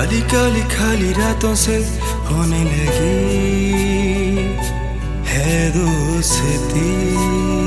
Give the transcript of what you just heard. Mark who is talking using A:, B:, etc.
A: काली काली खाली रातों से होने लगी है दोस्ती।